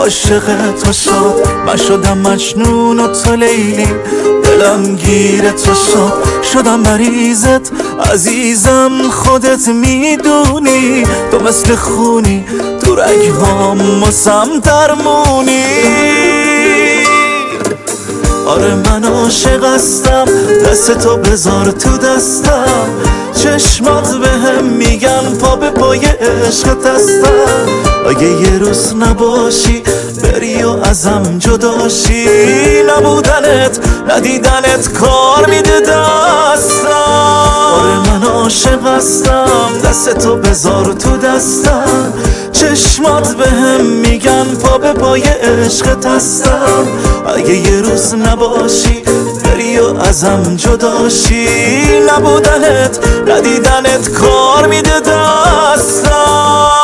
عاشق تو شد، من شدم مجنون و تو لیلی، دلم گیر تو شدم مریضت عزیزم، خودت میدونی تو مثل خونی تو رگهام واسم درمونی. آره من عاشق هستم، دست تو بذار تو دستم، چشمات بهم میگن پا به پای عشقت هستم. اگه یه روز نباشی بری و ازم جداشی، نبودنت ندیدنت کار میده دستم. آره من عاشق هستم، دست تو بذار تو دستم، چشمات بهم میگن پا به پای عشقت هستم. اگه یه روز نباشی بری و ازم جداشی، نبودنت ندیدنت کار میده دستم.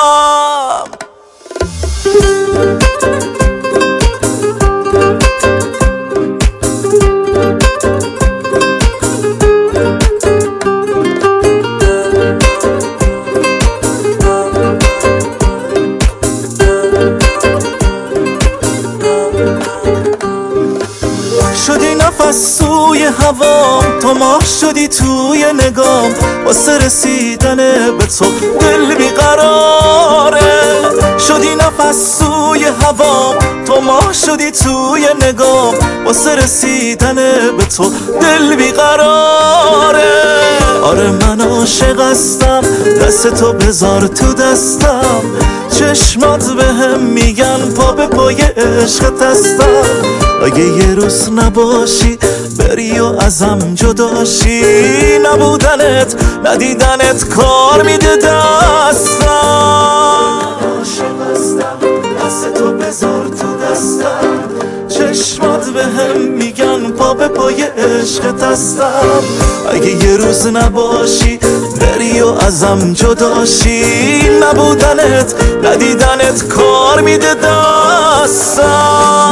شدی نفس سوی هوام، تو ماه شدی توی نگام، واسه رسیدن به تو دل بیقراره. شدی نفس سوی هوام، تو ماه شدی توی نگام، واسه رسیدن به تو دل بیقراره. آره من عاشق هستم، دست تو بذار تو دستم، چشمات بهم میگن پا به پای عشقت هستم. اگه یه روز نباشی بری و ازم جداشی، نبودنت ندیدنت کار میده دستم. عاشق هستم، دست تو بذار تو دستم، چشمات بهم میگن پا به پای عشقت هستم. اگه یه روز نباشی بری و ازم جداشی، نبودنت ندیدنت کار میده دستم.